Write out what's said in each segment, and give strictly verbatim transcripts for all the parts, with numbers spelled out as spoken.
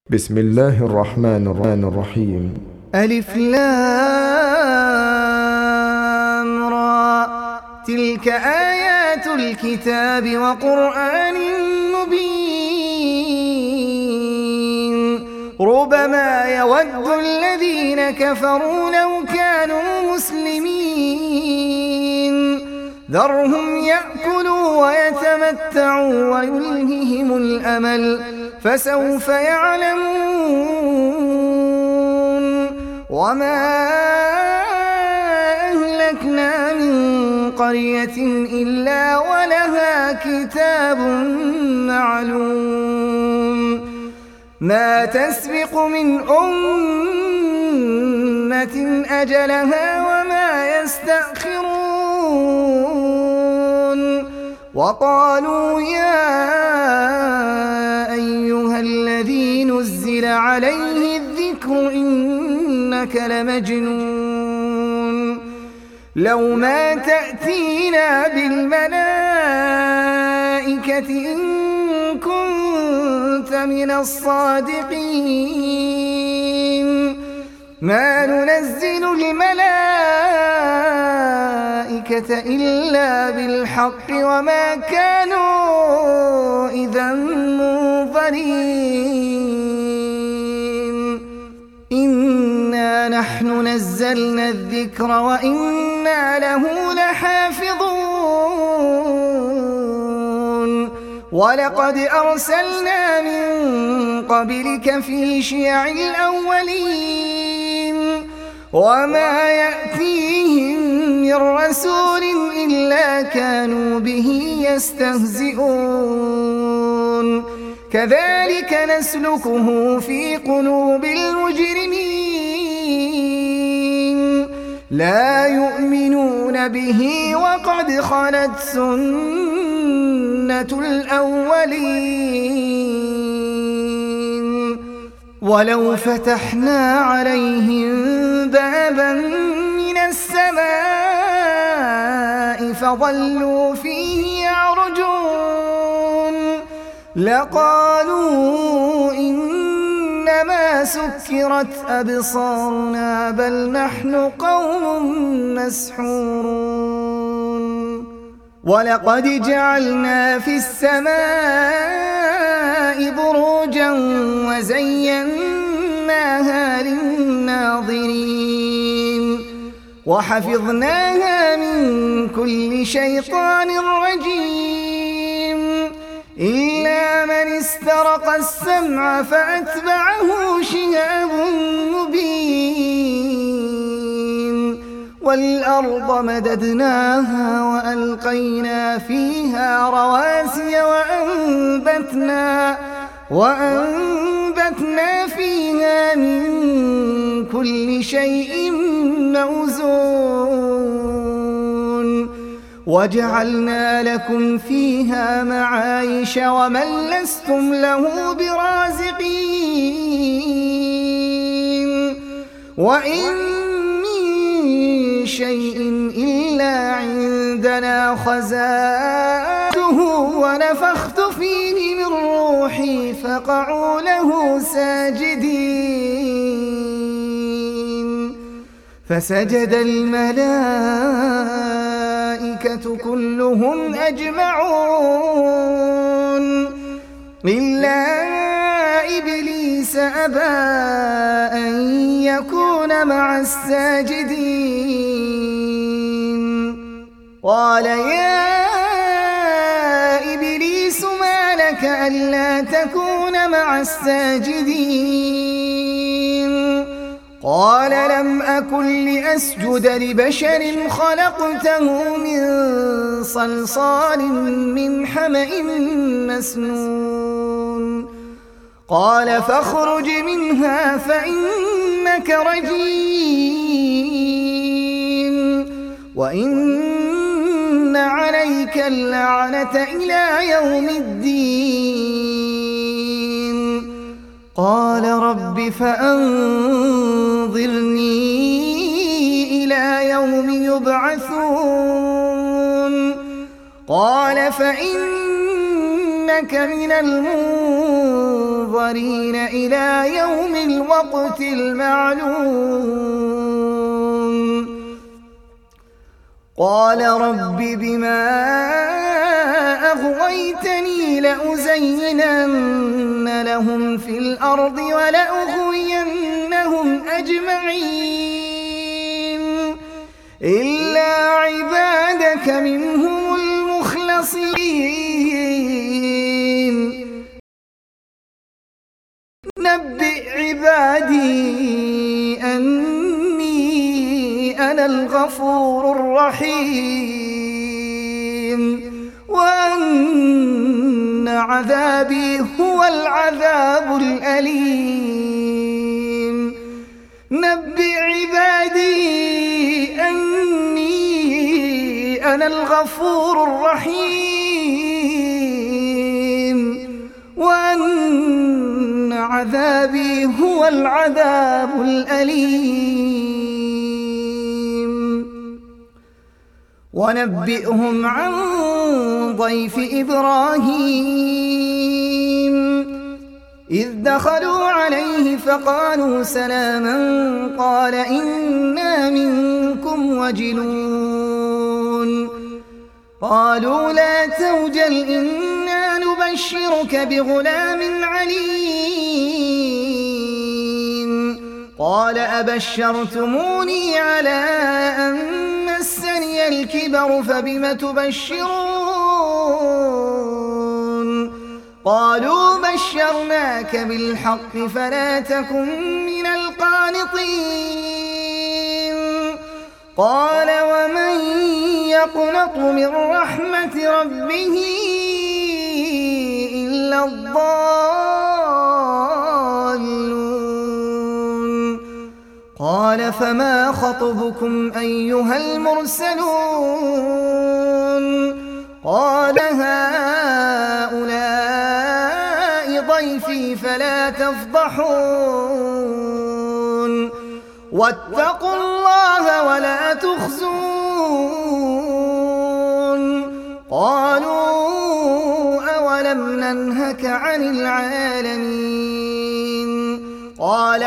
بسم الله الرحمن الرحيم. ألف لام را، تلك آيات الكتاب وقرآن مبين. ربما يود الذين كفروا لو كانوا مسلمين، ذرهم يأكلوا ويتمتعوا ويلههم الأمل، فسوف يعلمون. وما أهلكنا من قرية إلا ولها كتاب معلوم، ما تسبق من أمة أجلها وما يستأخرون. وقالوا يا أيها الذي نزل عليه الذكر إنك لمجنون، لو ما تأتينا بالملائكة إن كنت من الصادقين. ما ننزل الملائكة إلا بالحق وما كانوا إذا منظرين. إنا نحن نزلنا الذكر وإنا له لحافظون. ولقد أرسلنا من قبلك في شيع الأولين، وما يأتيهم من رسول إلا كانوا به يستهزئون. كذلك نسلكه في قلوب المجرمين، لا يؤمنون به وقد خلت سنة الأولين. ولو فتحنا عليهم بابا من السماء فظلوا فيه يعرجون لقالوا إنما سكرت أبصارنا بل نحن قوم مسحورون. ولقد جعلنا في السماء بروجا وزيناها للناظرين، وحفظناها من كل شيطان رجيم، إلا من استرق السمع فأتبعه شهاب مبين. والأرض مددناها وألقينا فيها رواسي وأنبتنا, وأنبتنا فيها من كل شيء موزون. وجعلنا لكم فيها معايش ومن لستم له برازقين. وإن شيء إلا عندنا خزائنه ونفخت فيه من روحي فقعوا له ساجدين. فسجد الملائكة كلهم أجمعون إلا إبليس أبى أن يكون مع الساجدين. قال يا إبليس ما لك ألا تكون مع الساجدين؟ قال لم أكن لأسجد لبشر خلقته من صلصال من حمأ مسنون. قال فاخرج منها فإنك رجيم وإن عليك اللعنة إلى يوم الدين. قال رب فأنظرني إلى يوم يبعثون. قال فإنك من المنظرين المقرين إلى يوم الوقت المعلوم. قال رب بما أغويتني لأزينن لهم في الأرض ولأغوينهم أجمعين إلا عبادك منهم المخلصين. نبئ عبادي أني أنا الغفور الرحيم وأن عذابي هو العذاب الأليم. نبئ عبادي أني أنا الغفور الرحيم وأن عذابي هو العذاب الأليم. ونبئهم عن ضيف إبراهيم إذ دخلوا عليه فقالوا سلاما قال إنا منكم وجلون. قالوا لا توجل إنا نبشرك بغلام عليم. قال أبشرتموني على أن مسني الكبر فبم تبشرون. قالوا بشرناك بالحق فلا تكن من القانطين. قال ومن يقنط من رحمة ربه إلا الضالون. قال فما خطبكم أيها المرسلون؟ قال هؤلاء ضيفي فلا تفضحون واتقوا الله ولا تخزون. قالوا أولم ننهك عن العالمين؟ قال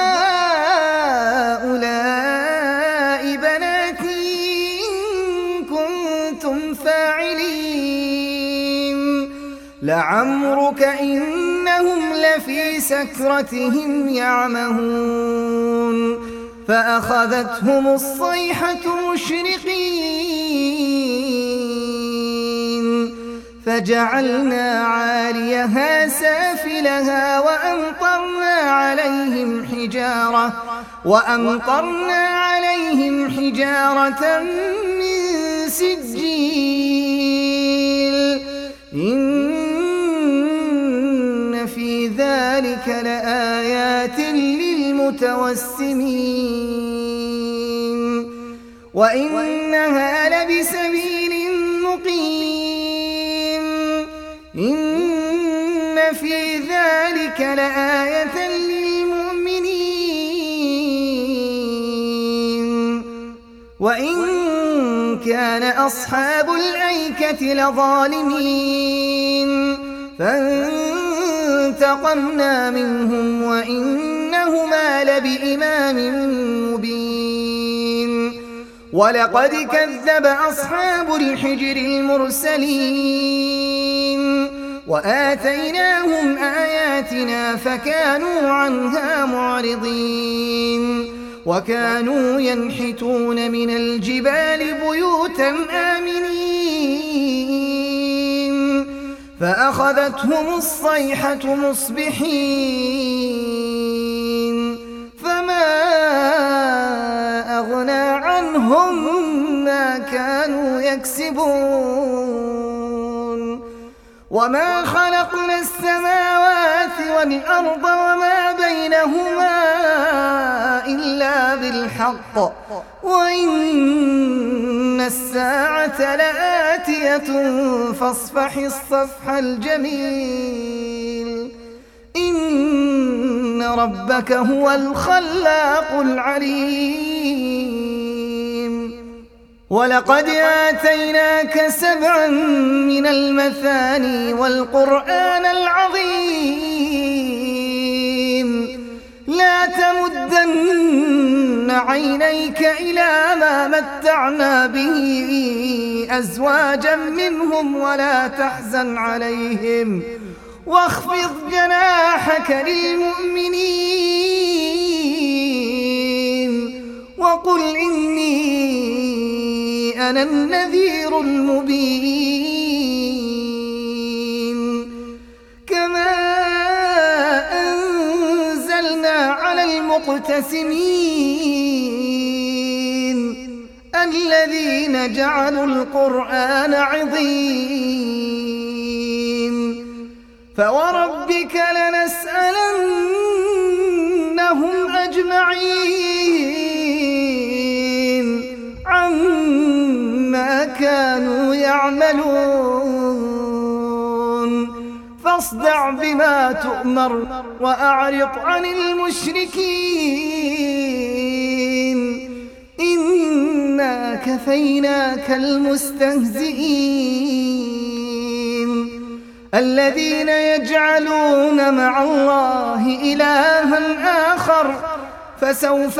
هؤلاء بناتي إن كنتم فاعلين. لعمرك إنهم لفي سكرتهم يعمهون. فأخذتهم الصيحة مشرقين فجعلنا عاليها سافلها وأمطرنا عليهم حجارة وأمطرنا عليهم حجارة من سجيل. إن في ذلك لآيات للمتوسمين وإنها لبسبيل مقيم. إن في ذلك لآية للمؤمنين. وإن كان أصحاب الأيكة لظالمين فانتقمنا منهم وإنهما لبإمام مبين. ولقد كذب أصحاب الحجر المرسلين وآتيناهم آياتنا فكانوا عنها معرضين. وكانوا ينحتون من الجبال بيوتا آمنين فأخذتهم الصيحة مصبحين فما أغنى عنهم ما كانوا يكسبون. وما خلقنا السماوات والأرض وما بينهما إلا بالحق وإن الساعة لآتية فاصفح الصفح الجميل. إن ربك هو الخلاق العليم. ولقد آتيناك سبعا من المثاني والقرآن العظيم عينيك إلى ما متعنا به أزواجا منهم ولا تحزن عليهم واخفض جناحك للمؤمنين وقل إني أنا النذير المبين. كما أنزلنا على المقتسمين الذين جعلوا القرآن عضين فوربك لنسألنهم أجمعين عما كانوا يعملون فاصدع بما تؤمر وأعرض عن المشركين إنا كفيناك المستهزئين الذين يجعلون مع الله إلها آخر فسوف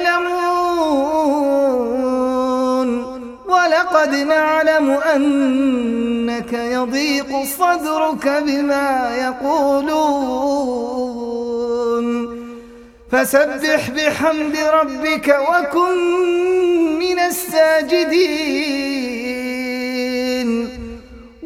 يعلمون ولقد نعلم أنك يضيق صدرك بما يقولون فسبح بحمد ربك وكن من الساجدين و... واعبد ربك حتى يأتيك اليقين. أعوذ بالله من الشيطان الرجيم. بسم الله الرحمن الرحيم. الحمد لله رب العالمين، والصلاة والسلام على رسول الله محمد وعلى آله وصحبه أجمعين. أما بعد، فإن أصدق الحديث كتاب الله، وخير الهدي هدي محمد صلى الله عليه وسلم، وشر الأمور محدثاتها، وكل محدثة بدعة، وكل بدعة ضلالة، وكل ضلالة في النار.